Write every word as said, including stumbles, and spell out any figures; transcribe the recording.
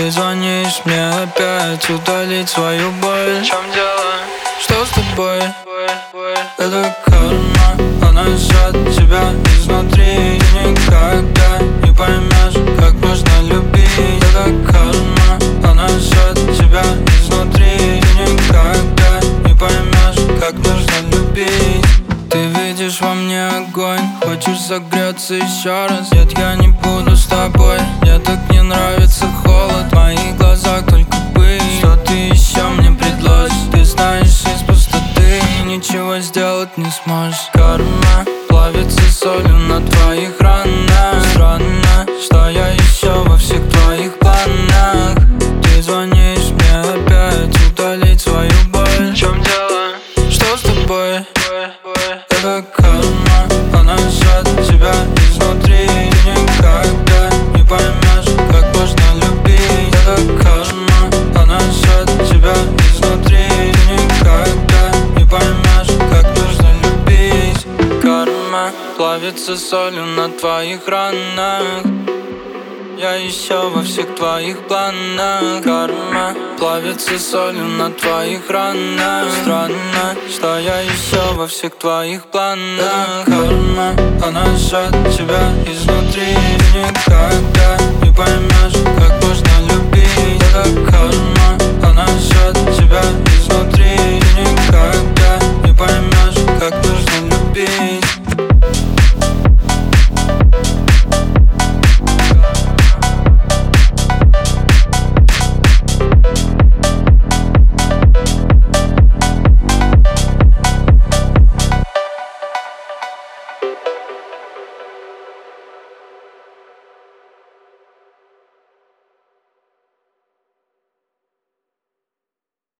Ты звонишь мне опять удалить свою боль. В чем дело? Что с тобой? Это карма, она жжет тебя изнутри. Ты никогда не поймешь, как можно любить. Это карма, она жжет тебя изнутри. Ты никогда не поймешь, как нужно любить. Ты видишь во мне огонь, хочешь согреться еще раз. Нет, я не буду с тобой, мне так не нравится холод. В моих глазах только пыль. Что ты еще мне предложишь? Ты знаешь, из пустоты ничего сделать не сможешь. Карма плавится солью на твоих ранах. Странно, что я еще во всех твоих планах. Ты звонишь мне опять удалить свою боль. В чем дело? Что с тобой? Это карма, она жжет тебя изнутри. Ты никогда не поймешь, как можно любить. Это карма, она жжет тебя изнутри. Ты никогда не поймешь, как нужно любить. Карма плавится солью на твоих ранах. Я еще во всех твоих планах. Карма плавится солью на твоих ранах. Странно, что я еще во всех твоих планах. Карма, она жжет тебя изнутри. Ты никогда не поймешь, как можно любить. Это карма, она жжет тебя изнутри. Ты никогда не поймешь, как нужно любить.